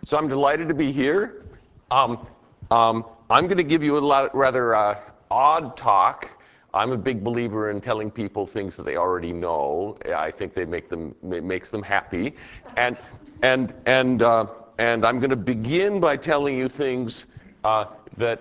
So I'm delighted to be here. I'm going to give you a rather odd talk. I'm a big believer in telling people things that they already know. I think makes them happy, and I'm going to begin by telling you things that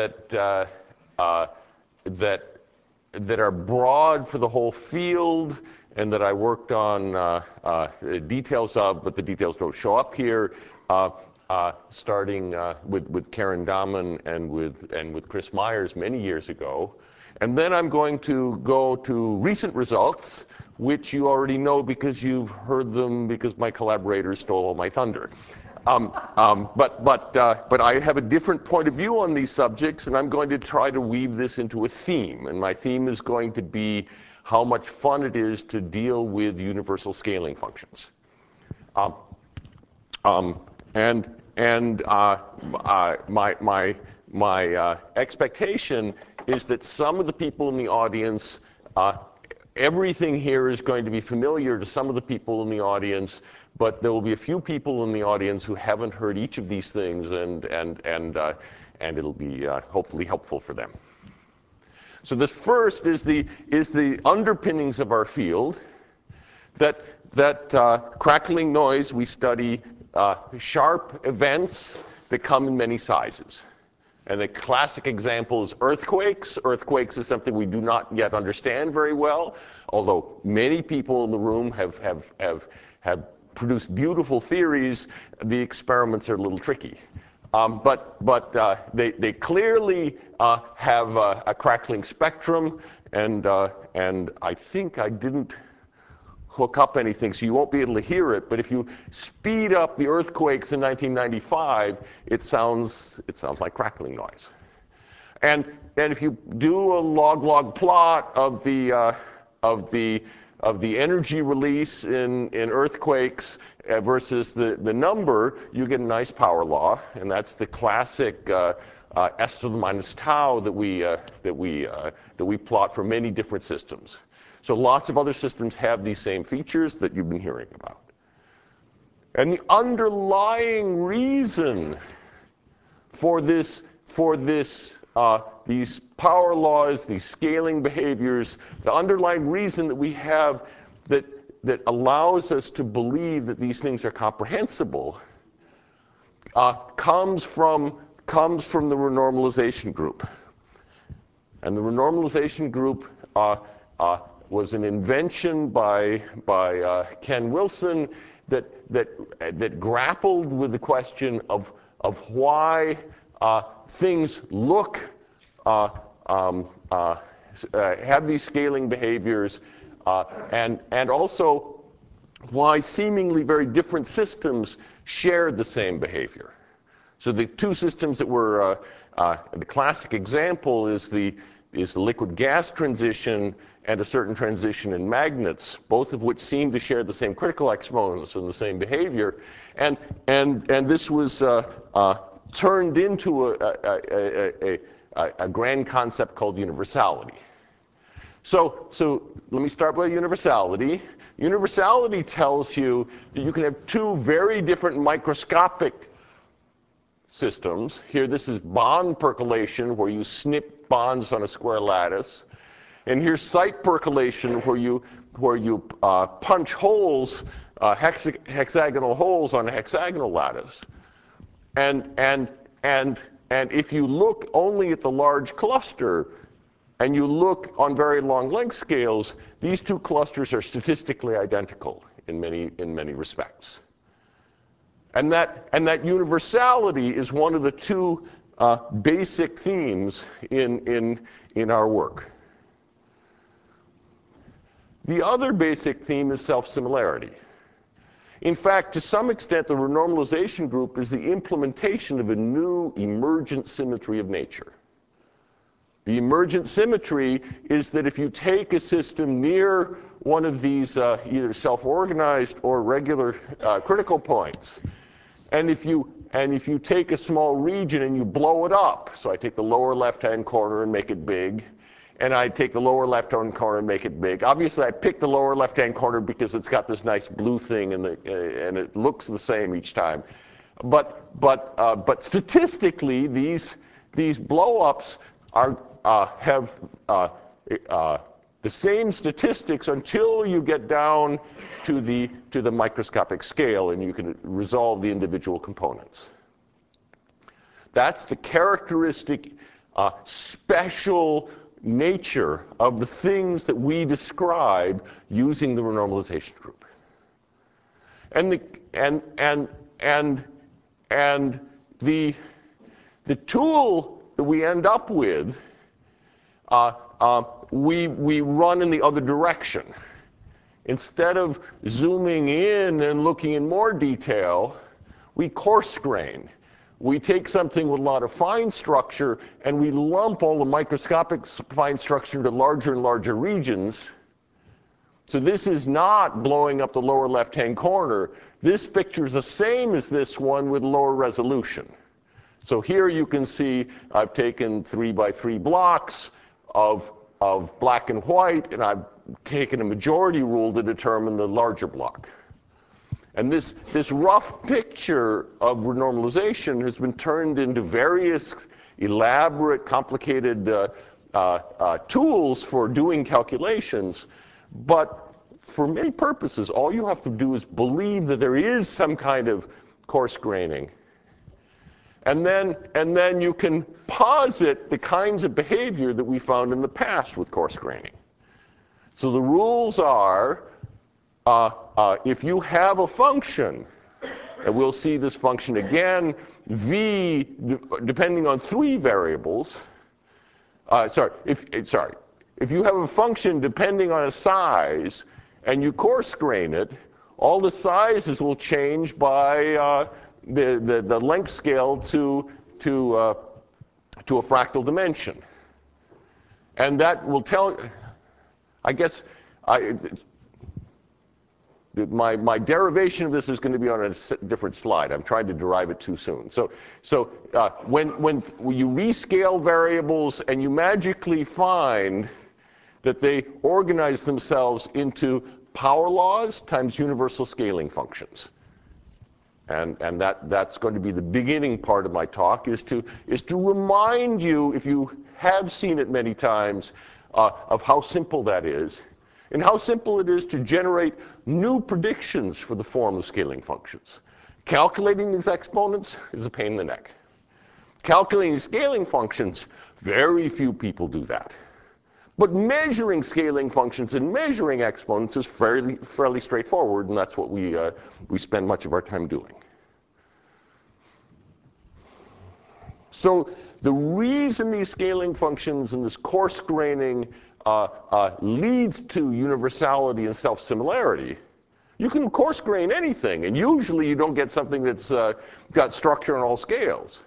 are broad for the whole field, and that I worked on details of, but the details don't show up here. Starting with Karen Dahmen and with Chris Myers many years ago. And then I'm going to go to recent results, which you already know because you've heard them because my collaborators stole all my thunder. But I have a different point of view on these subjects, and I'm going to try to weave this into a theme. And my theme is going to be how much fun it is to deal with universal scaling functions. My expectation is that some of the people in the audience, everything here is going to be familiar to some of the people in the audience, but there will be a few people in the audience who haven't heard each of these things, and it'll be hopefully helpful for them. So this first is the underpinnings of our field. That crackling noise, we study sharp events that come in many sizes. And the classic example is earthquakes. Earthquakes is something we do not yet understand very well, although many people in the room have produced beautiful theories. The experiments are a little tricky. But they clearly have a crackling spectrum, and I think I didn't hook up anything, so you won't be able to hear it. But if you speed up the earthquakes in 1995, it sounds like crackling noise. And if you do a log plot of the energy release in earthquakes versus the number, you get a nice power law, and that's the classic s to the minus tau that we plot for many different systems. So lots of other systems have these same features that you've been hearing about. And the underlying reason for these power laws, these scaling behaviors, the underlying reason that we have that allows us to believe that these things are comprehensible comes from the renormalization group. And the renormalization group was an invention by Ken Wilson that grappled with the question of why things look have these scaling behaviors, and also why seemingly very different systems share the same behavior. So the two systems that were the classic example is the liquid gas transition and a certain transition in magnets, both of which seem to share the same critical exponents and the same behavior. And this was turned into a grand concept called universality. So let me start with universality. Universality tells you that you can have two very different microscopic systems. Here, this is bond percolation, where you snip bonds on a square lattice. And here's site percolation, where you punch holes, hexagonal holes on a hexagonal lattice. And if you look only at the large cluster, and you look on very long length scales, these two clusters are statistically identical in many respects. And that universality is one of the two basic themes in our work. The other basic theme is self-similarity. In fact, to some extent, the renormalization group is the implementation of a new emergent symmetry of nature. The emergent symmetry is that if you take a system near one of these either self-organized or regular critical points, and if you take a small region and you blow it up, so I take the lower left-hand corner and make it big, and I take the lower left-hand corner and make it big. Obviously, I pick the lower left-hand corner because it's got this nice blue thing and it looks the same each time. But statistically, these blow-ups have the same statistics until you get down to the microscopic scale and you can resolve the individual components. That's the characteristic special nature of the things that we describe using the renormalization group. And the tool that we end up with, we run in the other direction. Instead of zooming in and looking in more detail, we coarse grain. We take something with a lot of fine structure and we lump all the microscopic fine structure into larger and larger regions. So this is not blowing up the lower left-hand corner. This picture is the same as this one with lower resolution. So here you can see I've taken 3x3 blocks of black and white, and I've taken a majority rule to determine the larger block. And this rough picture of renormalization has been turned into various elaborate, complicated tools for doing calculations. But for many purposes, all you have to do is believe that there is some kind of coarse graining. And then you can posit the kinds of behavior that we found in the past with coarse graining. So the rules are, if you have a function, and we'll see this function again, v depending on 3 variables. If you have a function depending on a size, and you coarse grain it, all the sizes will change by the length scale to a fractal dimension. And that will tell, I guess, my derivation of this is going to be on a different slide. I'm trying to derive it too soon. So when you rescale variables and you magically find that they organize themselves into power laws times universal scaling functions. And that's going to be the beginning part of my talk, is to remind you, if you have seen it many times, of how simple that is, and how simple it is to generate new predictions for the form of scaling functions. Calculating these exponents is a pain in the neck. Calculating scaling functions, very few people do that. But measuring scaling functions and measuring exponents is fairly straightforward, and that's what we spend much of our time doing. So the reason these scaling functions and this coarse graining leads to universality and self-similarity, you can coarse grain anything, and usually you don't get something that's got structure on all scales,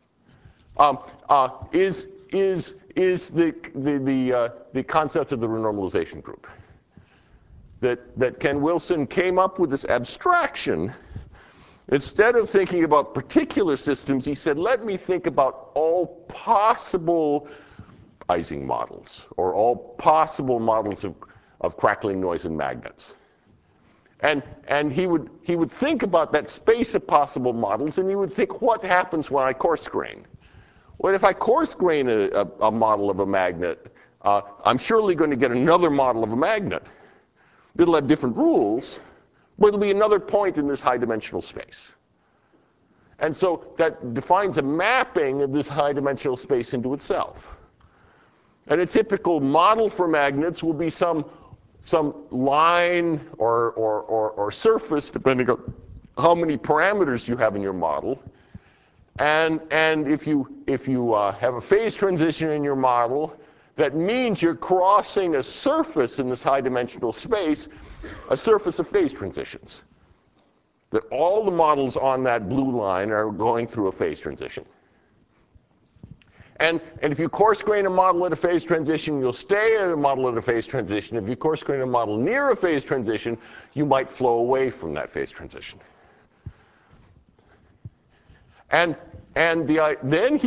is the concept of the renormalization group. That Ken Wilson came up with this abstraction. Instead of thinking about particular systems, he said, let me think about all possible Ising models, or all possible models of crackling noise and magnets. And he would think about that space of possible models, and he would think, what happens when I coarse grain? Well, if I coarse grain a model of a magnet, I'm surely going to get another model of a magnet. It'll have different rules, but it'll be another point in this high-dimensional space. And so that defines a mapping of this high-dimensional space into itself. And a typical model for magnets will be some line or surface, depending on how many parameters you have in your model. And if you have a phase transition in your model, that means you're crossing a surface in this high-dimensional space, a surface of phase transitions. That all the models on that blue line are going through a phase transition. And if you coarse grain a model at a phase transition, you'll stay at a model at a phase transition. If you coarse grain a model near a phase transition, you might flow away from that phase transition. And then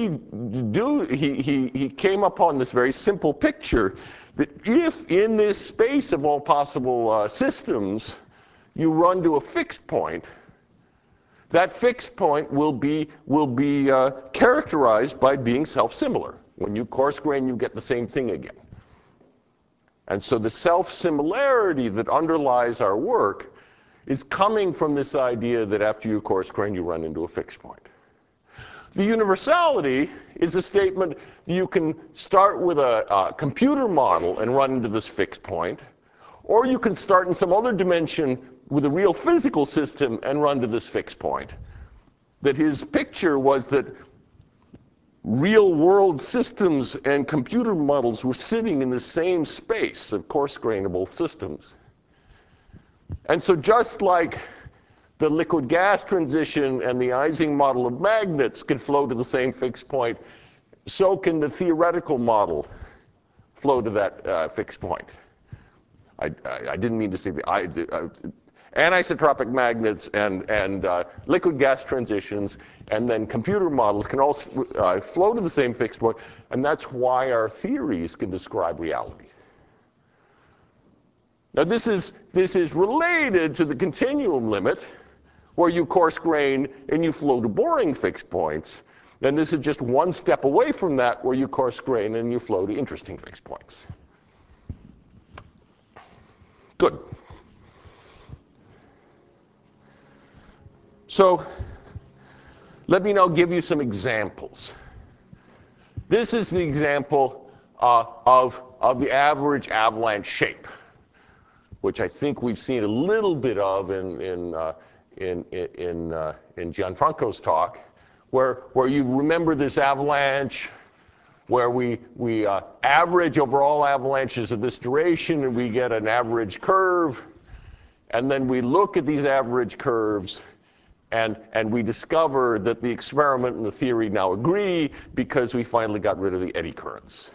he came upon this very simple picture that if in this space of all possible systems you run to a fixed point, that fixed point will be characterized by being self-similar. When you coarse grain, you get the same thing again. And so the self-similarity that underlies our work is coming from this idea that after you coarse grain, you run into a fixed point. The universality is a statement that you can start with a computer model and run into this fixed point, or you can start in some other dimension with a real physical system and run to this fixed point. That his picture was that real world systems and computer models were sitting in the same space of coarse grainable systems. And so just like the liquid gas transition and the Ising model of magnets can flow to the same fixed point, so can the theoretical model flow to that fixed point. I didn't mean to say anisotropic magnets and liquid gas transitions and then computer models can all flow to the same fixed point, and that's why our theories can describe reality. Now this is related to the continuum limit, where you coarse grain and you flow to boring fixed points. And this is just one step away from that, where you coarse grain and you flow to interesting fixed points. Good. So let me now give you some examples. This is the example of the average avalanche shape, which I think we've seen a little bit of in Gianfranco's talk, where you remember this avalanche, where we average over all avalanches of this duration, and we get an average curve. And then we look at these average curves, and we discover that the experiment and the theory now agree because we finally got rid of the eddy currents.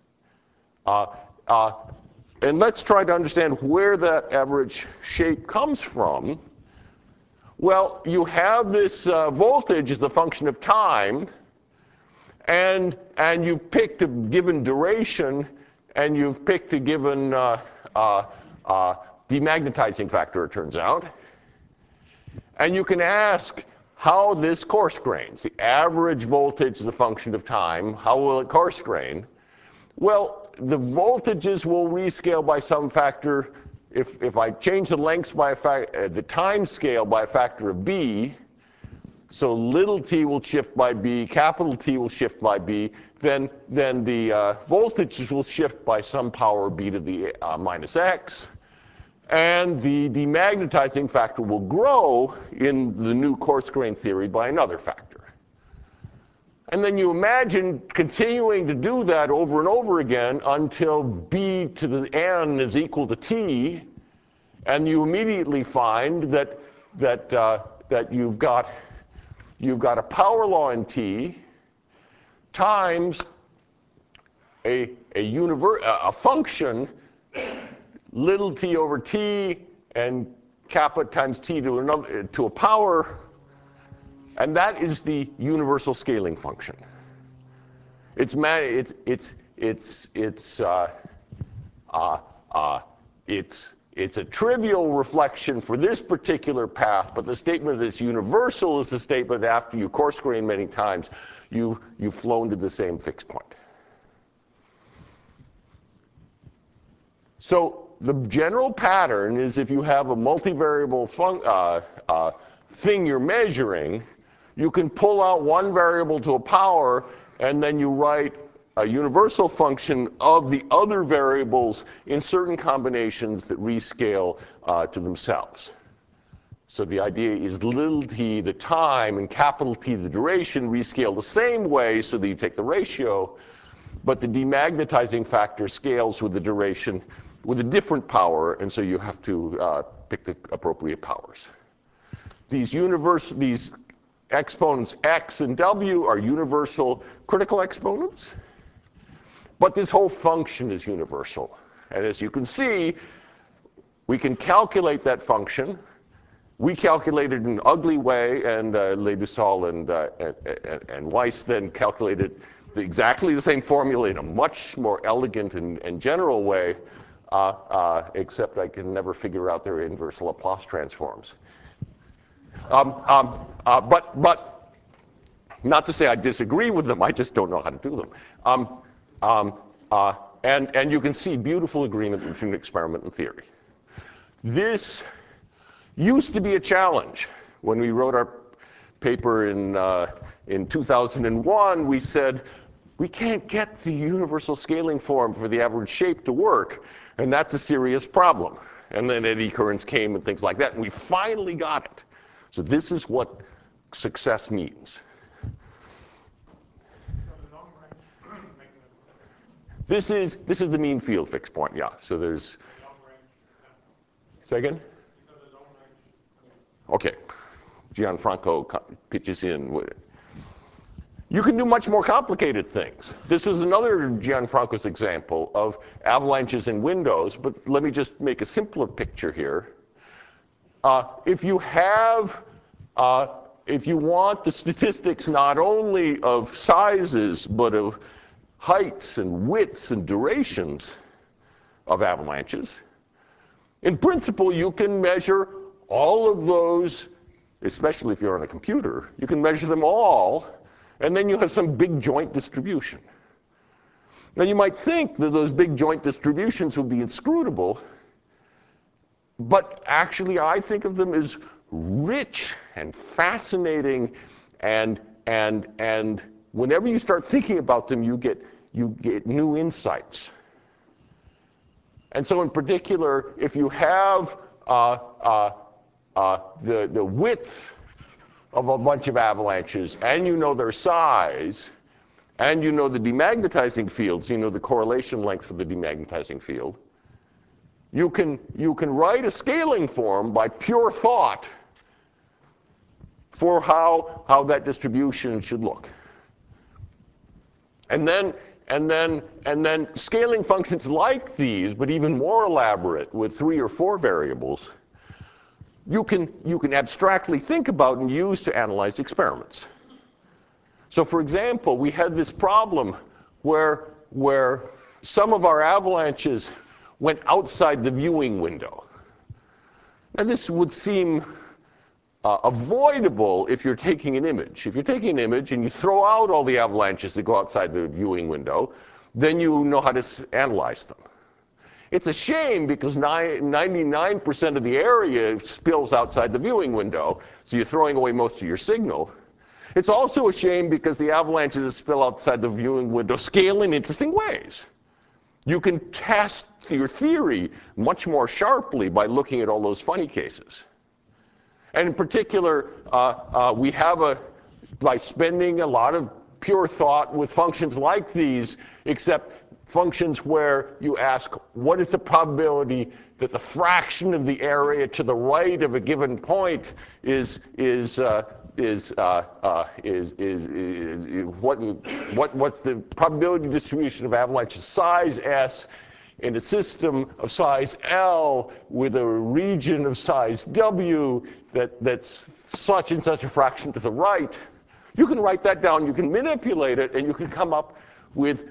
And let's try to understand where that average shape comes from. Well, you have this voltage as a function of time, and you picked a given duration, and you've picked a given demagnetizing factor, it turns out. And you can ask how this coarse grains. The average voltage is a function of time. How will it coarse grain? Well, the voltages will rescale by some factor. If I change the lengths by the time scale by a factor of b, so little t will shift by b, capital T will shift by b, then the voltages will shift by some power b to the minus x. And the demagnetizing factor will grow in the new coarse grain theory by another factor. And then you imagine continuing to do that over and over again until b to the n is equal to t, and you immediately find that you've got a power law in t times a function little t over t and kappa times t to a power, and that is the universal scaling function. It's a trivial reflection for this particular path, but the statement that it's universal is the statement that after you coarse grain many times, you've flown to the same fixed point. So the general pattern is if you have a multivariable thing you're measuring, you can pull out one variable to a power, and then you write a universal function of the other variables in certain combinations that rescale to themselves. So the idea is little t, the time, and capital T, the duration, rescale the same way so that you take the ratio, but the demagnetizing factor scales with the duration with a different power, and so you have to pick the appropriate powers. These exponents x and w are universal critical exponents, but this whole function is universal. And as you can see, we can calculate that function. We calculated in an ugly way, and Le Dussault and Weiss then calculated exactly the same formula in a much more elegant and general way, except I can never figure out their inverse Laplace transforms. But not to say I disagree with them, I just don't know how to do them. And you can see beautiful agreement between experiment and theory. This used to be a challenge. When we wrote our paper in 2001, we said, we can't get the universal scaling form for the average shape to work, and that's a serious problem. And then eddy currents came and things like that, and we finally got it. So this is what success means. This is the mean field fixed point, yeah. So there's, say again? Okay, Gianfranco pitches in with it. You can do much more complicated things. This was another Gianfranco's example of avalanches in windows, but let me just make a simpler picture here. If you want the statistics not only of sizes, but of heights and widths and durations of avalanches, in principle, you can measure all of those, especially if you're on a computer. You can measure them all, and then you have some big joint distribution. Now, you might think that those big joint distributions would be inscrutable, but actually, I think of them as rich and fascinating, and whenever you start thinking about them, you get new insights. And so in particular, if you have the width of a bunch of avalanches, and you know their size, and you know the demagnetizing fields, you know the correlation length for the demagnetizing field, you can write a scaling form by pure thought for how that distribution should look. And then scaling functions like these, but even more elaborate with 3 or 4 variables, you can abstractly think about and use to analyze experiments. So for example, we had this problem where some of our avalanches went outside the viewing window. Now this would seem avoidable if you're taking an image. If you're taking an image and you throw out all the avalanches that go outside the viewing window, then you know how to analyze them. It's a shame because 99% of the area spills outside the viewing window, so you're throwing away most of your signal. It's also a shame because the avalanches that spill outside the viewing window scale in interesting ways. You can test your theory much more sharply by looking at all those funny cases. And in particular, we have by spending a lot of pure thought with functions like these, except functions where you ask, what is the probability that the fraction of the area to the right of a given point what's the probability distribution of avalanches size S in a system of size L with a region of size W that's such and such a fraction to the right. You can write that down, you can manipulate it, and you can come up with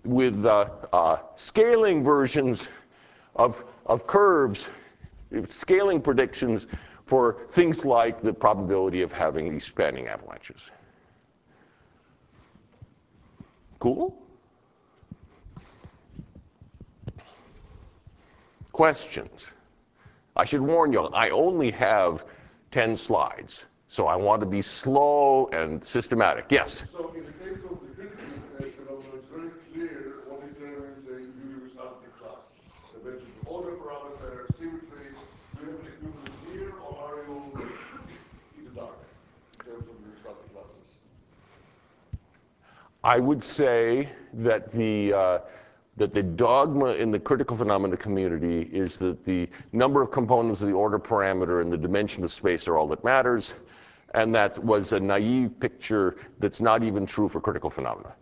scaling versions of curves, scaling predictions for things like the probability of having these spanning avalanches. Cool? Questions? I should warn you, I only have 10 slides, so I want to be slow and systematic. Yes? So in the case of the critical phenomenon, it's very clear what determines a universality class. The order parameter, symmetry, do you have an equivalent here, or are you in the dark in terms of universality classes? I would say that the dogma in the critical phenomena community is that the number of components of the order parameter and the dimension of space are all that matters, and that was a naive picture that's not even true for critical phenomena.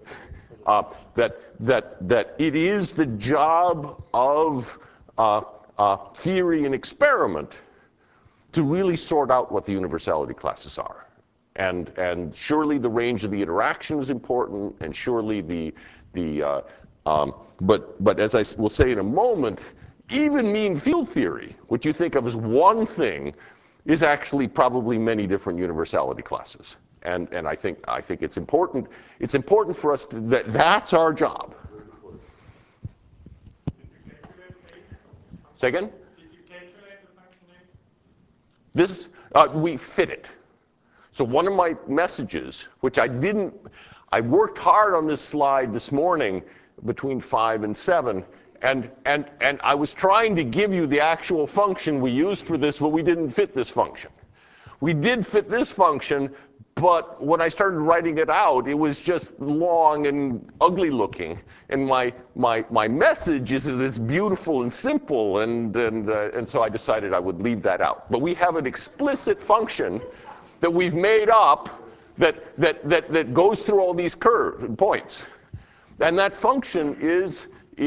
That it is the job of theory and experiment to really sort out what the universality classes are. And surely the range of the interaction is important, and surely but as I will say in a moment, even mean field theory, which you think of as one thing, is actually probably many different universality classes. And I think it's important for us that's our job. Say again? Did you calculate the function name? This, we fit it. So one of my messages, which I worked hard on this slide this morning between 5 and 7, and I was trying to give you the actual function we used for this, but we didn't fit this function. We did fit this function, but when I started writing it out, it was just long and ugly looking. And my message is that it's beautiful and simple, and so I decided I would leave that out. But we have an explicit function that we've made up that goes through all these points. And that function is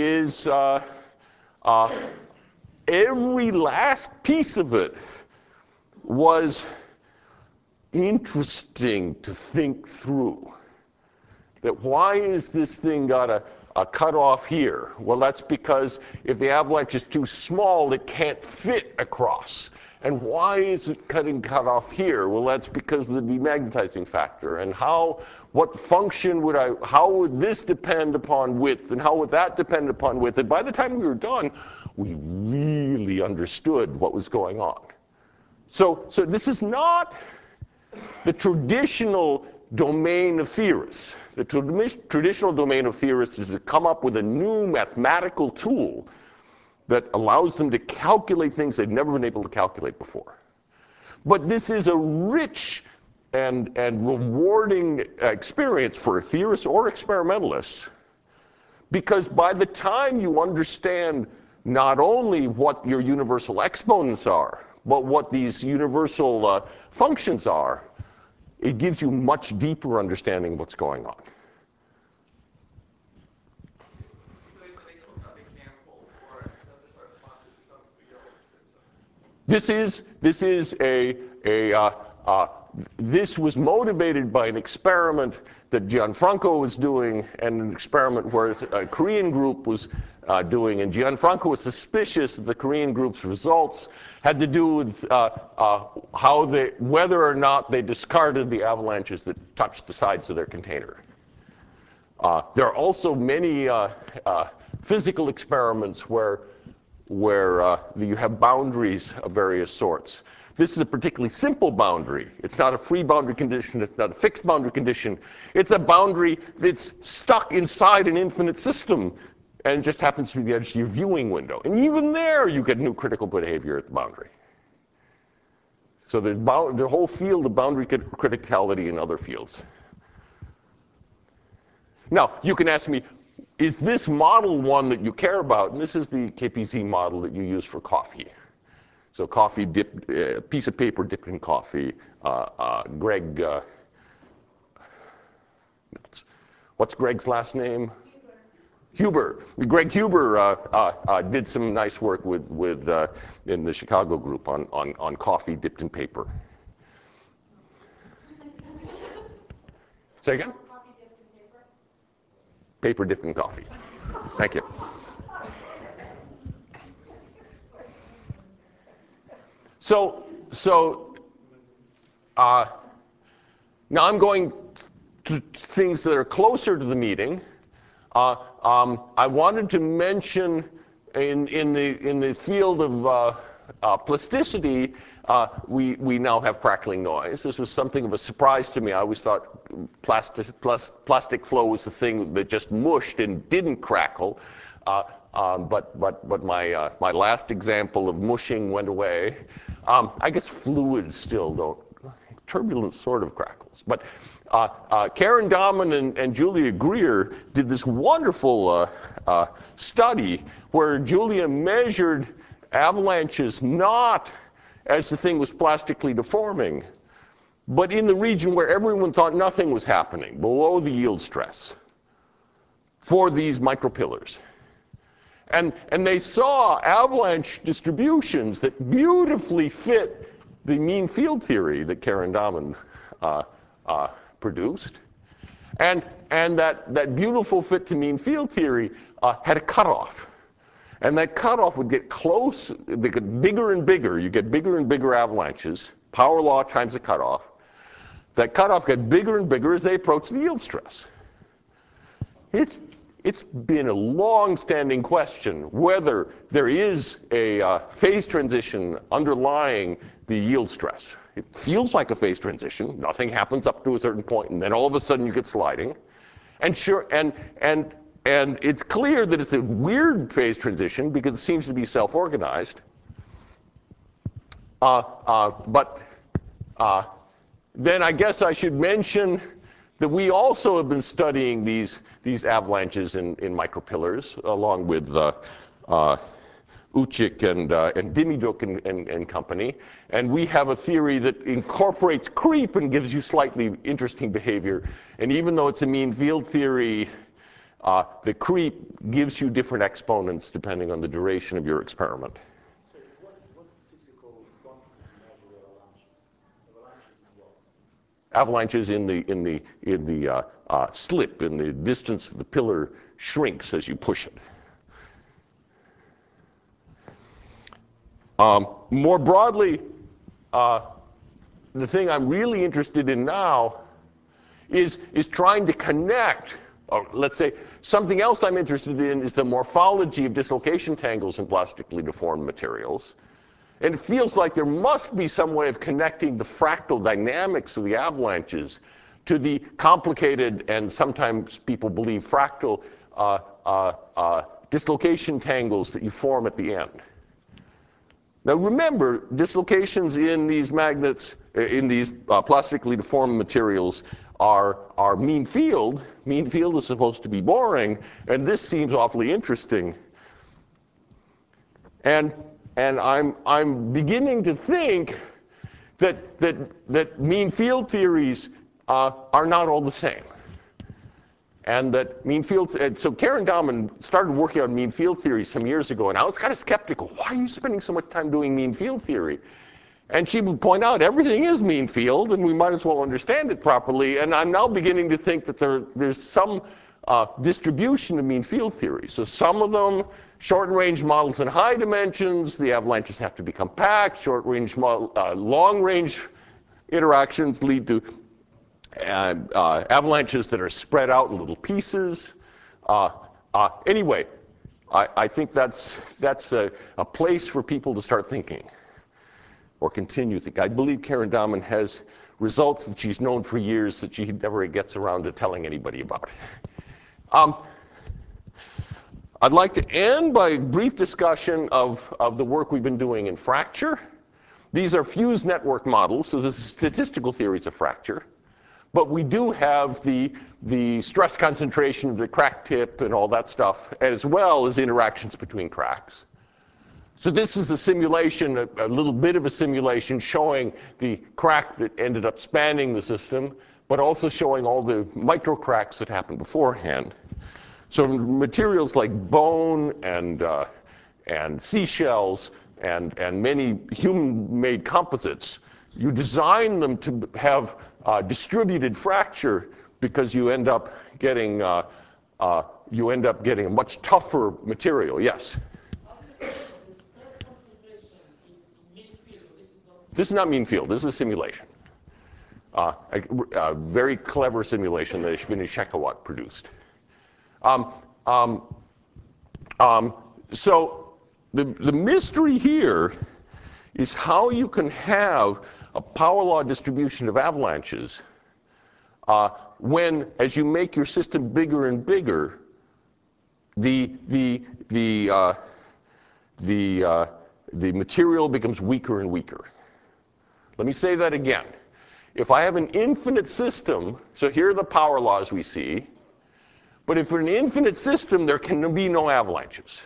every last piece of it was interesting to think through. That why is this thing got a cutoff here? Well, that's because if the avalanche is too small, it can't fit across. And why is it cut off here? Well, that's because of the demagnetizing factor. And what function how would this depend upon width? And how would that depend upon width? And by the time we were done, we really understood what was going on. So this is not the traditional domain of theorists. The traditional domain of theorists is to come up with a new mathematical tool that allows them to calculate things they've never been able to calculate before. But this is a rich and rewarding experience for theorists or experimentalists, because by the time you understand not only what your universal exponents are, but what these universal functions are, it gives you much deeper understanding of what's going on. This was motivated by an experiment that Gianfranco was doing, and an experiment where a Korean group was doing. And Gianfranco was suspicious that the Korean group's results had to do with whether or not they discarded the avalanches that touched the sides of their container. There are also many physical experiments where you have boundaries of various sorts. This is a particularly simple boundary. It's not a free boundary condition. It's not a fixed boundary condition. It's a boundary that's stuck inside an infinite system and just happens to be the edge of your viewing window. And even there, you get new critical behavior at the boundary. So there's the whole field of boundary criticality in other fields. Now, you can ask me, is this model one that you care about? And this is the KPZ model that you use for coffee. So coffee dipped, piece of paper dipped in coffee. Greg, what's Greg's last name? Huber. Greg Huber did some nice work in the Chicago group on coffee dipped in paper. Say again? Coffee dipped in paper? Paper dipped in coffee. Thank you. So now I'm going to things that are closer to the meeting. I wanted to mention in the field of plasticity, we now have crackling noise. This was something of a surprise to me. I always thought plastic flow was the thing that just mushed and didn't crackle. But my last example of mushing went away. I guess fluids still don't. Turbulence sort of crackles. But Karen Dahman and Julia Greer did this wonderful study where Julia measured avalanches not as the thing was plastically deforming, but in the region where everyone thought nothing was happening, below the yield stress, for these micropillars. And they saw avalanche distributions that beautifully fit the mean field theory that Karen Dahman produced. And that beautiful fit to mean field theory had a cutoff. And that cutoff would get close, they get bigger and bigger. You get bigger and bigger avalanches, power law times the cutoff. That cutoff got bigger and bigger as they approach the yield stress. It's been a long-standing question whether there is a phase transition underlying the yield stress. It feels like a phase transition. Nothing happens up to a certain point, and then all of a sudden you get sliding. And it's clear that it's a weird phase transition because it seems to be self-organized. Then I guess I should mention that we also have been studying these avalanches in micropillars, along with Uchik and Dimiduk and company. And we have a theory that incorporates creep and gives you slightly interesting behavior. And even though it's a mean field theory, the creep gives you different exponents depending on the duration of your experiment. So what physical quantity measure avalanches in what? Avalanches in the slip, in the distance the pillar shrinks as you push it. More broadly, the thing I'm really interested in now is trying to connect, or let's say something else I'm interested in is the morphology of dislocation tangles in plastically deformed materials. And it feels like there must be some way of connecting the fractal dynamics of the avalanches to the complicated, and sometimes people believe fractal, dislocation tangles that you form at the end. Now remember, dislocations in these magnets, in these plastically deformed materials are mean field. Mean field is supposed to be boring, and this seems awfully interesting. And I'm beginning to think that mean field theories are not all the same. And that mean field, so Karen Dahman started working on mean field theory some years ago, and I was kind of skeptical. Why are you spending so much time doing mean field theory? And she would point out everything is mean field, and we might as well understand it properly. And I'm now beginning to think that there's some distribution of mean field theory. So some of them, short-range models in high dimensions, the avalanches have to be compact. Short-range long-range interactions lead to avalanches that are spread out in little pieces. Anyway, I think that's a place for people to start thinking or continue thinking. I believe Karen Dahman has results that she's known for years that she never gets around to telling anybody about. I'd like to end by a brief discussion of the work we've been doing in fracture. These are fused network models, so this is statistical theories of fracture. But we do have the stress concentration of the crack tip and all that stuff, as well as interactions between cracks. So this is a simulation, a little bit of a simulation showing the crack that ended up spanning the system, but also showing all the micro cracks that happened beforehand. So materials like bone and seashells and many human-made composites, you design them to have distributed fracture because you end up getting a much tougher material. Yes. The stress concentration in mean field. This is not mean field. This is a simulation. A very clever simulation that Ashwini Shekhawat produced. So the mystery here is how you can have a power law distribution of avalanches when, as you make your system bigger and bigger, the material becomes weaker and weaker. Let me say that again. If I have an infinite system, so here are the power laws we see, but if for an infinite system, there can be no avalanches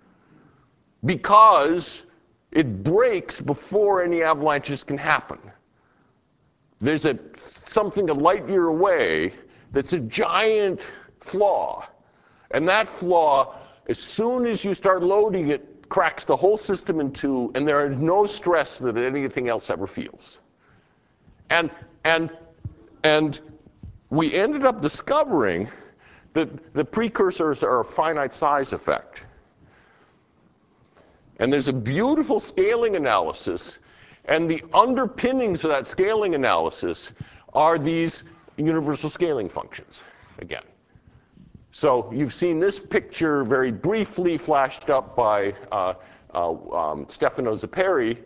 because it breaks before any avalanches can happen. There's something a light year away that's a giant flaw. And that flaw, as soon as you start loading it, cracks the whole system in two, and there is no stress that anything else ever feels. And we ended up discovering that the precursors are a finite size effect. And there's a beautiful scaling analysis, and the underpinnings of that scaling analysis are these universal scaling functions, again. So you've seen this picture very briefly flashed up by Stefano Zapperi,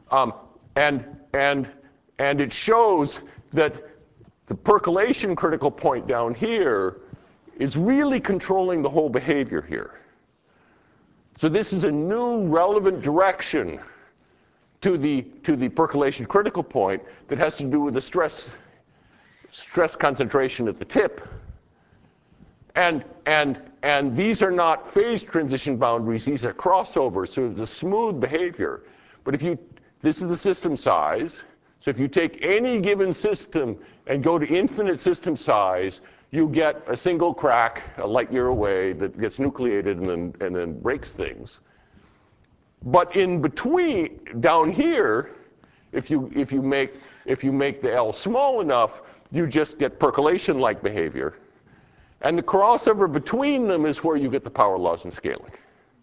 and it shows that the percolation critical point down here is really controlling the whole behavior here. So this is a new relevant direction to the percolation critical point that has to do with the stress concentration at the tip. And these are not phase transition boundaries, these are crossovers, so it's a smooth behavior. But this is the system size. So if you take any given system and go to infinite system size, you get a single crack a light year away that gets nucleated and then breaks things. But in between, down here, if you make the L small enough, you just get percolation-like behavior. And the crossover between them is where you get the power laws and scaling.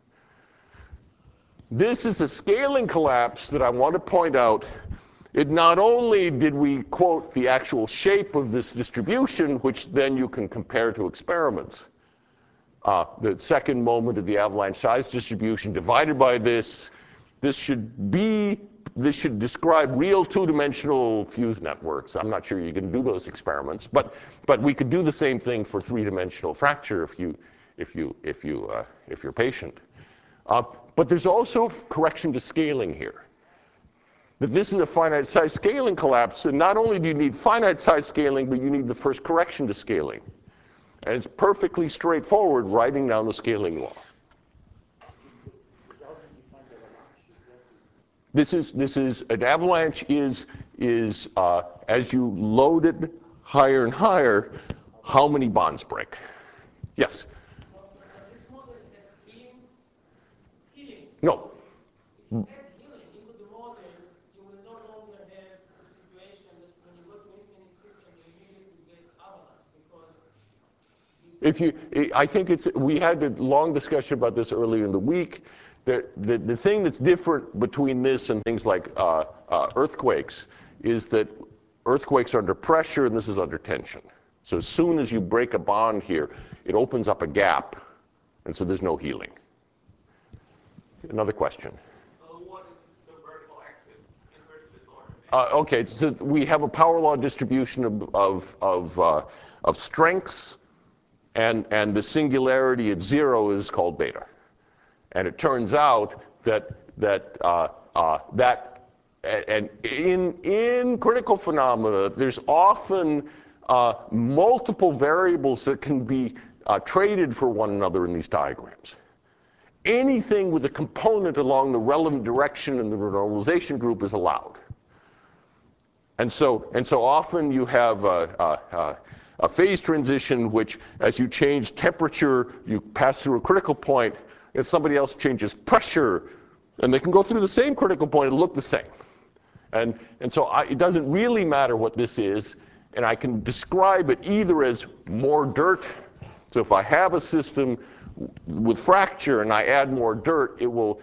This is a scaling collapse that I want to point out. It not only did we quote the actual shape of this distribution, which then you can compare to experiments. The second moment of the avalanche size distribution divided by this should describe real two-dimensional fuse networks. I'm not sure you can do those experiments, but we could do the same thing for three-dimensional fracture if you're patient. But there's also correction to scaling here. That this is a finite size scaling collapse, and not only do you need finite size scaling, but you need the first correction to scaling. And it's perfectly straightforward writing down the scaling law. This is an avalanche is as you load it higher and higher, how many bonds break? Yes? So this model has healing. No. If you add healing into the model, you will no longer have the situation that when you go to infinite system, you immediately get avalanche because I think we had a long discussion about this earlier in the week. The thing that's different between this and things like earthquakes is that earthquakes are under pressure and this is under tension. So as soon as you break a bond here, it opens up a gap, and so there's no healing. Another question. What is the vertical axis inverse disorder? Okay, so we have a power law distribution of strengths, and the singularity at zero is called beta. And it turns out that in critical phenomena, there's often multiple variables that can be traded for one another in these diagrams. Anything with a component along the relevant direction in the renormalization group is allowed. And so often you have a phase transition, which as you change temperature, you pass through a critical point, and somebody else changes pressure, and they can go through the same critical point and look the same. And so it doesn't really matter what this is, and I can describe it either as more dirt. So if I have a system with fracture and I add more dirt, it will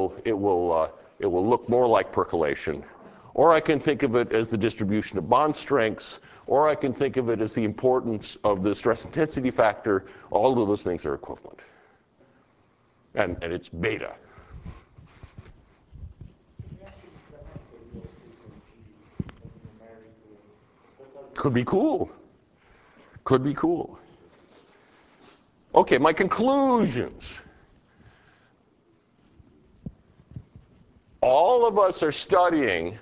look more like percolation. Or I can think of it as the distribution of bond strengths, or I can think of it as the importance of the stress intensity factor. All of those things are equivalent. And it's beta. Could be cool. Could be cool. Okay, my conclusions. All of us are studying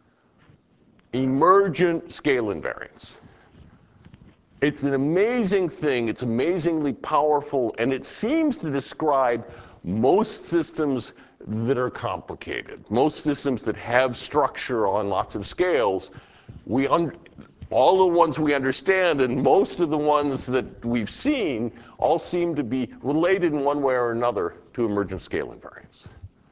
emergent scale invariance. It's an amazing thing. It's amazingly powerful, and it seems to describe most systems that are complicated. Most systems that have structure on lots of scales. All the ones we understand and most of the ones that we've seen all seem to be related in one way or another to emergent scale invariance.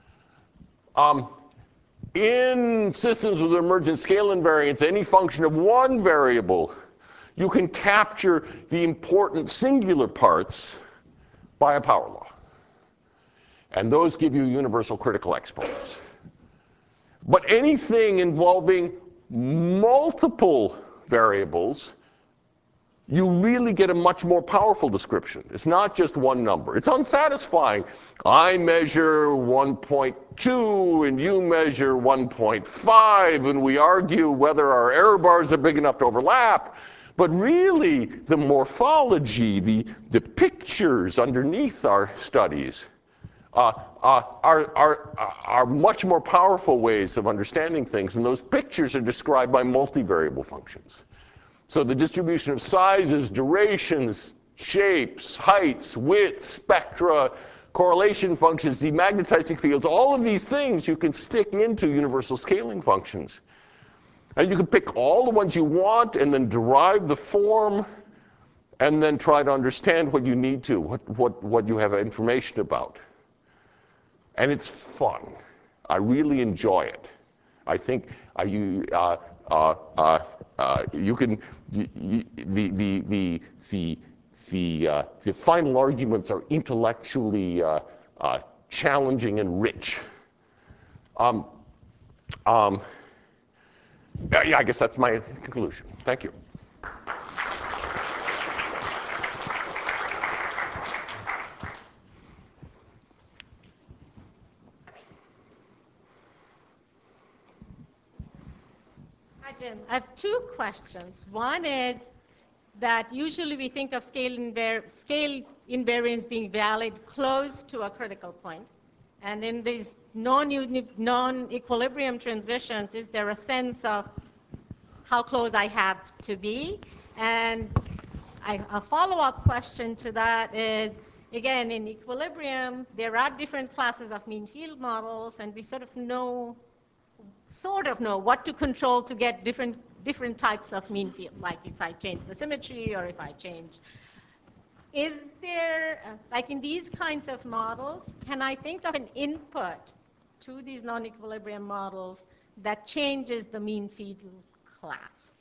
In systems with emergent scale invariance, any function of one variable, you can capture the important singular parts by a power law. And those give you universal critical exponents. But anything involving multiple variables, you really get a much more powerful description. It's not just one number. It's unsatisfying. I measure 1.2 and you measure 1.5, and we argue whether our error bars are big enough to overlap. But really, the morphology, the pictures underneath our studies are much more powerful ways of understanding things, and those pictures are described by multivariable functions. So the distribution of sizes, durations, shapes, heights, widths, spectra, correlation functions, demagnetizing fields, all of these things you can stick into universal scaling functions. And you can pick all the ones you want and then derive the form and then try to understand what you need to, what you have information about. And it's fun. I really enjoy it. I think you can, the final arguments are intellectually challenging and rich. Yeah, I guess that's my conclusion. Thank you. Hi, Jim. I have two questions. One is that usually we think of scale invariance being valid close to a critical point. And in these non-equilibrium transitions, is there a sense of how close I have to be? And a follow-up question to that is, again, in equilibrium, there are different classes of mean field models, and we sort of know what to control to get different types of mean field, like if I change the symmetry or if I change. Is there, like in these kinds of models, can I think of an input to these non-equilibrium models that changes the mean field class?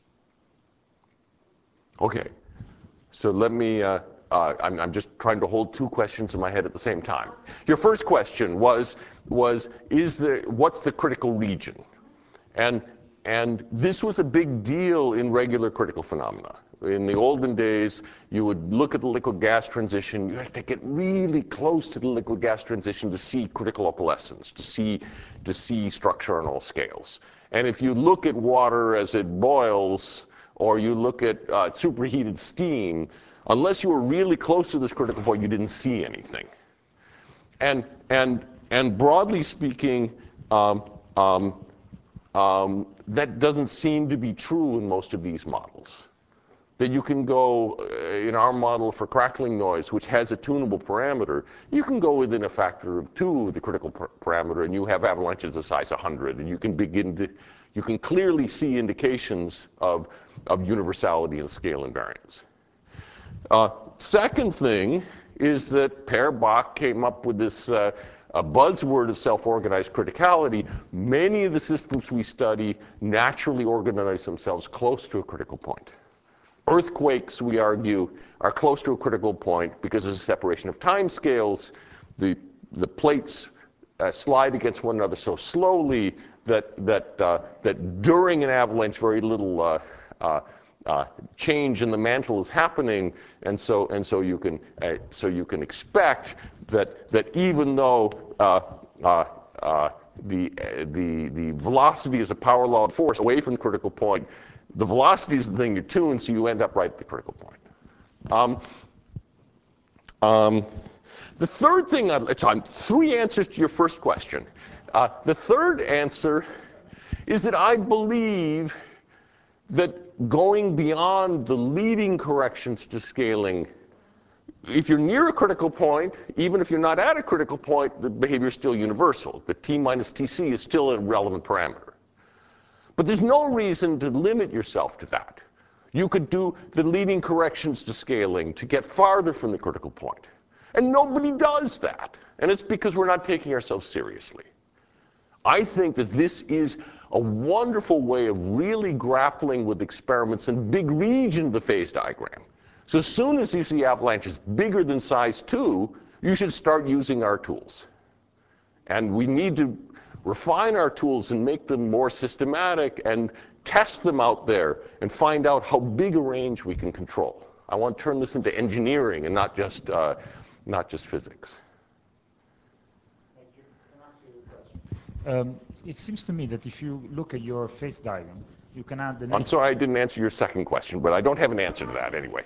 Okay, so let me, I'm just trying to hold two questions in my head at the same time. Your first question was what's the critical region? And this was a big deal in regular critical phenomena. In the olden days, you would look at the liquid-gas transition. You had to get really close to the liquid-gas transition to see critical opalescence, to see structure on all scales. And if you look at water as it boils, or you look at superheated steam, unless you were really close to this critical point, you didn't see anything. And broadly speaking, that doesn't seem to be true in most of these models. That you can go, in our model for crackling noise, which has a tunable parameter, you can go within a factor of 2 of the critical parameter, and you have avalanches of size 100, and you can clearly see indications of universality and scale invariance. Second thing is that Per Bach came up with this a buzzword of self-organized criticality. Many of the systems we study naturally organize themselves close to a critical point. Earthquakes, we argue, are close to a critical point because there's a separation of time scales. The plates slide against one another so slowly that during an avalanche, very little change in the mantle is happening, and so you can expect that even though the velocity is a power law of force away from the critical point, the velocity is the thing you tune, so you end up right at the critical point. The third thing, 3 answers to your first question. The third answer is that I believe that going beyond the leading corrections to scaling, if you're near a critical point, even if you're not at a critical point, the behavior is still universal. The T minus TC is still a relevant parameter. But there's no reason to limit yourself to that. You could do the leading corrections to scaling to get farther from the critical point. And nobody does that. And it's because we're not taking ourselves seriously. I think that this is a wonderful way of really grappling with experiments in big region of the phase diagram. So as soon as you see avalanches bigger than size 2, you should start using our tools. And we need to refine our tools and make them more systematic and test them out there and find out how big a range we can control. I want to turn this into engineering and not just physics. Thank you. Can I ask you a question? It seems to me that if you look at your phase diagram, you can add the next. I'm sorry I didn't answer your second question, but I don't have an answer to that anyway.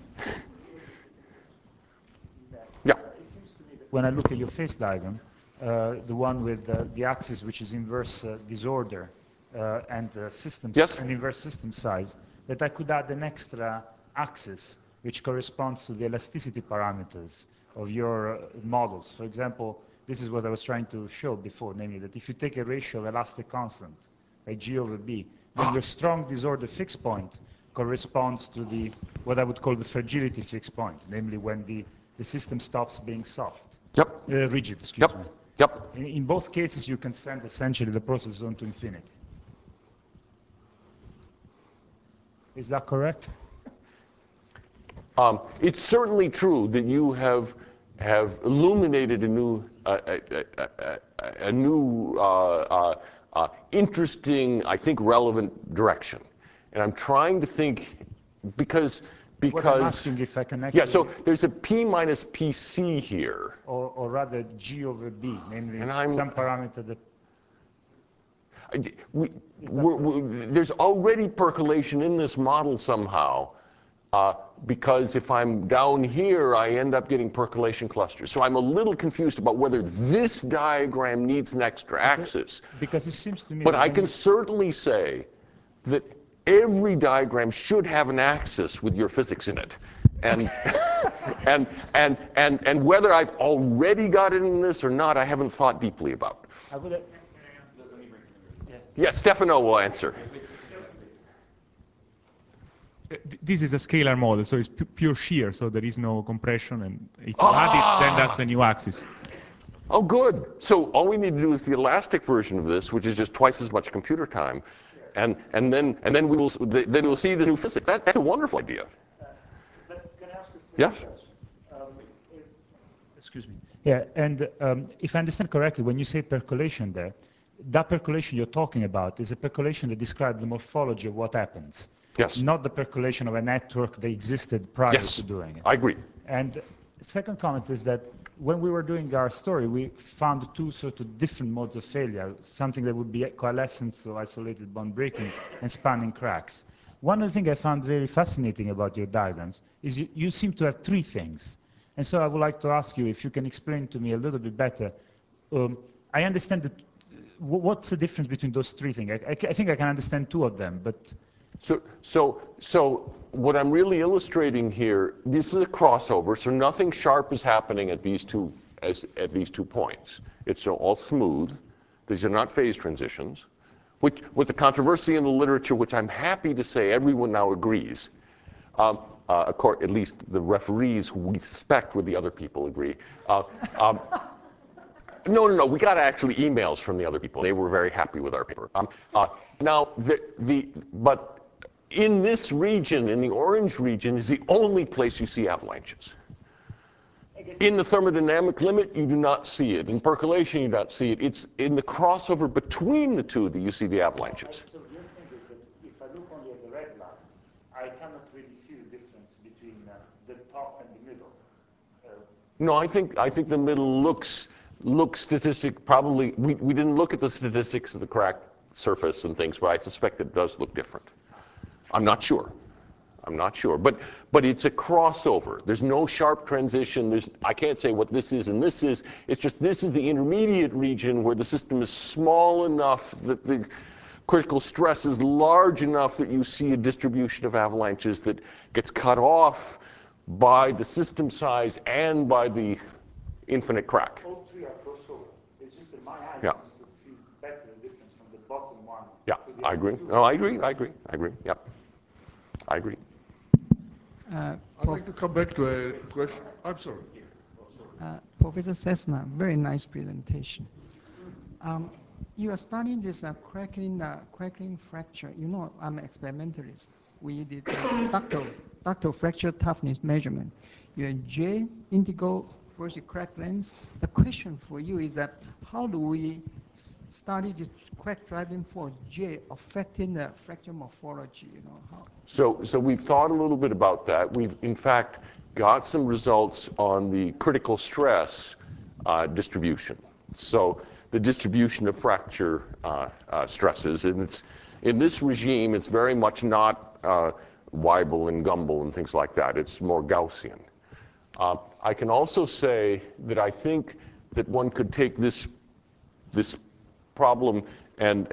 Yeah. It seems to me that when I look at your phase diagram, the one with the axis which is inverse disorder and systems Yes. and inverse system size, that I could add an extra axis which corresponds to the elasticity parameters of your models. For example, this is what I was trying to show before, namely that if you take a ratio of elastic constant, like G over B, then your strong disorder fixed point corresponds to the what I would call the fragility fixed point, namely when the system stops being soft. Yep. Rigid, excuse me. Yep. In both cases, you can send essentially the process zone to infinity. Is that correct? It's certainly true that you have illuminated a new interesting, I think, relevant direction. And I'm trying to think because What I'm asking if I can actually. yeah. So there's a P minus PC here, or rather G over B, namely And some parameter that. There's already percolation in this model somehow, because if I'm down here, I end up getting percolation clusters. So I'm a little confused about whether this diagram needs an extra axis. Because it seems to me. But I can certainly say that every diagram should have an axis with your physics in it. And, and whether I've already got it in this or not, I haven't thought deeply about. I would. Yes, Stefano will answer. This is a scalar model, so it's pure shear, so there is no compression, and if you add it, then that's the new axis. Oh, good. So all we need to do is the elastic version of this, which is just twice as much computer time, and then we'll see the new physics. That's a wonderful idea. Can I ask you a Yes. question? Excuse me. Yeah, and if I understand correctly, when you say percolation there, that percolation you're talking about is a percolation that describes the morphology of what happens. Yes. Not the percolation of a network that existed prior Yes, to doing it. I agree. And the second comment is that when we were doing our story, we found two sort of different modes of failure, something that would be coalescence or isolated bond breaking and spanning cracks. One of the things I found very fascinating about your diagrams is you seem to have three things. And so I would like to ask you if you can explain to me a little bit better. I understand that what's the difference between those three things? I think I can understand two of them, but. So what I'm really illustrating here, this is a crossover, so nothing sharp is happening at these two points. It's all smooth. These are not phase transitions, which was a controversy in the literature, which I'm happy to say everyone now agrees. At least the referees who we suspect were the other people agree. No. We got actually emails from the other people. They were very happy with our paper. Now, but in this region, in the orange region, is the only place you see avalanches. In the thermodynamic limit, you do not see it. In percolation, you do not see it. It's in the crossover between the two that you see the avalanches. So your thing is that if I look only at the red line, I cannot really see the difference between the top and the middle. No, I think the middle looks statistic. Probably we didn't look at the statistics of the cracked surface and things, but I suspect it does look different. I'm not sure, but it's a crossover. There's no sharp transition. I can't say what this is and this is. It's just this is the intermediate region where the system is small enough that the critical stress is large enough that you see a distribution of avalanches that gets cut off by the system size and by the infinite crack. All three are crossover. It's just that my eyes Yeah. could see better the difference from the bottom one. Yeah, to the I agree. other two. No, I agree. Yep, I agree. I'd like to come back to a question. I'm sorry. Professor Cessna, very nice presentation. You are studying this crackling fracture. You know, I'm an experimentalist. We did ductile fracture toughness measurement. Your J integral first crack length. The question for you is that how do we study this crack driving force J affecting the fracture morphology? You know how? So we've thought a little bit about that. We've in fact got some results on the critical stress distribution. So the distribution of fracture stresses, and it's in this regime, it's very much not Weibull and Gumbel and things like that. It's more Gaussian. I can also say that I think that one could take this problem and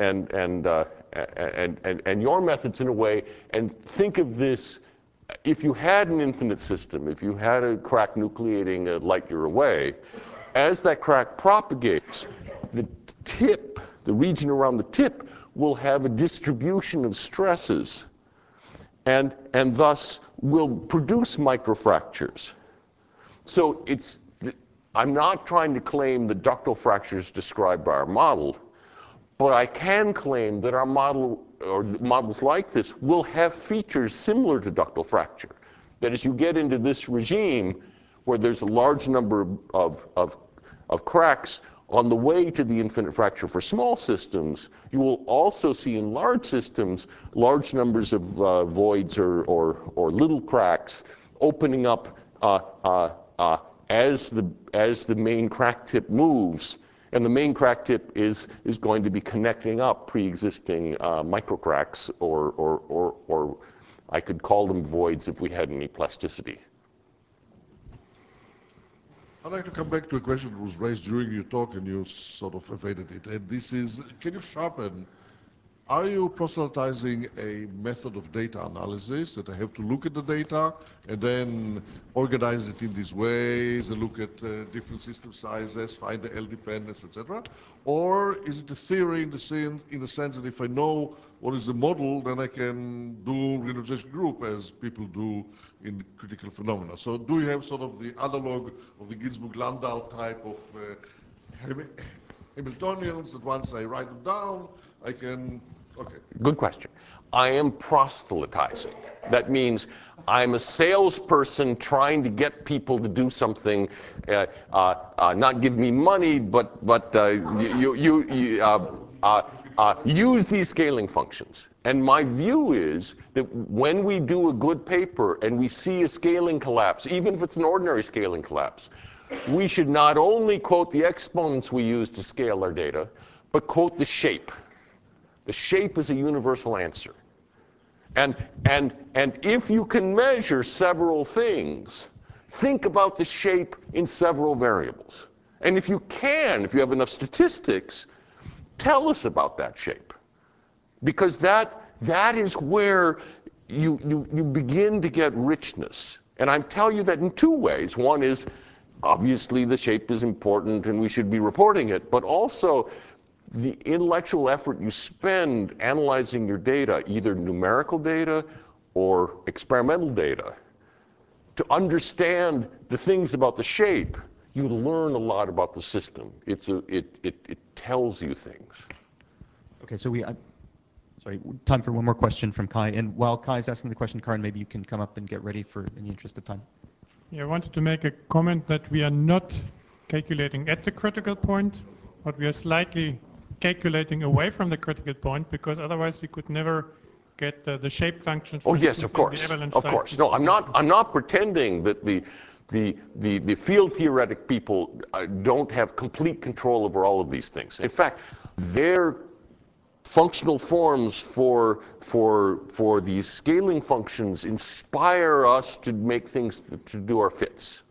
your methods in a way and think of this. If you had an infinite system, if you had a crack nucleating a light year away, as that crack propagates, the tip, the region around the tip, will have a distribution of stresses and thus will produce microfractures. So I'm not trying to claim the ductal fractures described by our model, but I can claim that our model, or models like this, will have features similar to ductal fracture. That as you get into this regime, where there's a large number of cracks on the way to the infinite fracture for small systems, you will also see in large systems large numbers of voids or little cracks opening up as the main crack tip moves. And the main crack tip is going to be connecting up pre-existing microcracks, or I could call them voids if we had any plasticity. I'd like to come back to a question that was raised during your talk and you sort of evaded it. And this is, can you sharpen, are you proselytizing a method of data analysis that I have to look at the data and then organize it in these ways and look at different system sizes, find the L dependence, etc.? Or is it a theory in the sense that if I know what is the model, then I can do renormalization group as people do in critical phenomena? So do you have sort of the analog of the Ginzburg-Landau type of Hamiltonians that once I write them down, I can, okay. Good question. I am proselytizing. That means I'm a salesperson trying to get people to do something, not give me money, but use these scaling functions. And my view is that when we do a good paper and we see a scaling collapse, even if it's an ordinary scaling collapse, we should not only quote the exponents we use to scale our data, but quote the shape. The shape is a universal answer. And if you can measure several things, think about the shape in several variables. And if you have enough statistics, tell us about that shape. Because that is where you begin to get richness. And I tell you that in two ways. One is, obviously, the shape is important and we should be reporting it, but also the intellectual effort you spend analyzing your data, either numerical data or experimental data, to understand the things about the shape, you learn a lot about the system. It tells you things. Okay, so sorry, time for one more question from Kai. And while Kai's asking the question, Karin, maybe you can come up and get ready in the interest of time. Yeah, I wanted to make a comment that we are not calculating at the critical point, but we are slightly calculating away from the critical point, because otherwise we could never get the shape function. Oh yes, of course, of course. No, I'm not pretending that the field theoretic people don't have complete control over all of these things. In fact, their functional forms for these scaling functions inspire us to make things to do our fits.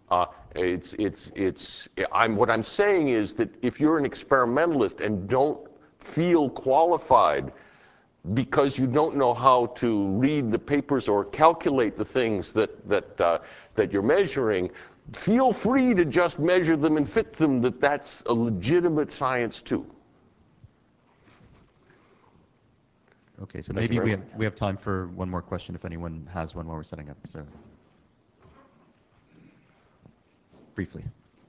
What I'm saying is that if you're an experimentalist and don't feel qualified because you don't know how to read the papers or calculate the things that you're measuring, feel free to just measure them and fit them, that's a legitimate science too. Okay, so maybe we have time for one more question if anyone has one while we're setting up. So, briefly.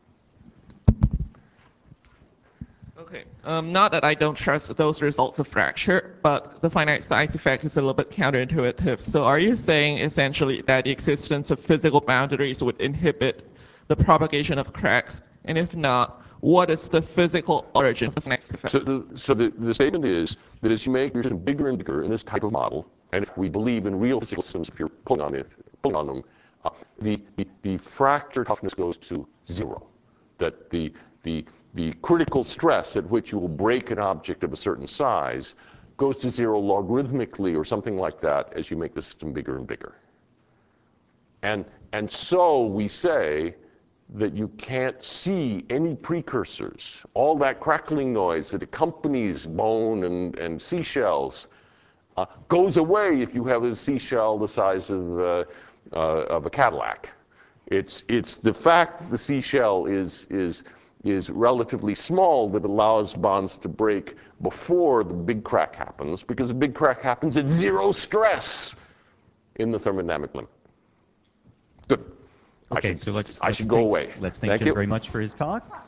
Okay, not that I don't trust those results of fracture, but the finite size effect is a little bit counterintuitive. So are you saying essentially that the existence of physical boundaries would inhibit the propagation of cracks? And if not, what is the physical origin of the finite effect? So the statement is that as you make your system bigger and bigger in this type of model, and if we believe in real physical systems, if you're pulling on them, the fracture toughness goes to 0. That the critical stress at which you will break an object of a certain size goes to 0 logarithmically or something like that as you make the system bigger and bigger. And so we say that you can't see any precursors. All that crackling noise that accompanies bone and seashells goes away if you have a seashell the size of a Cadillac. It's the fact that the seashell is relatively small that allows bonds to break before the big crack happens, because the big crack happens at 0 stress in the thermodynamic limit. Good. Okay, I should go away. Let's thank Jim very much for his talk.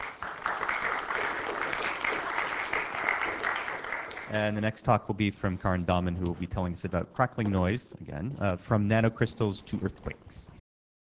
And the next talk will be from Karin Dahmen, who will be telling us about crackling noise, again, from nanocrystals to earthquakes.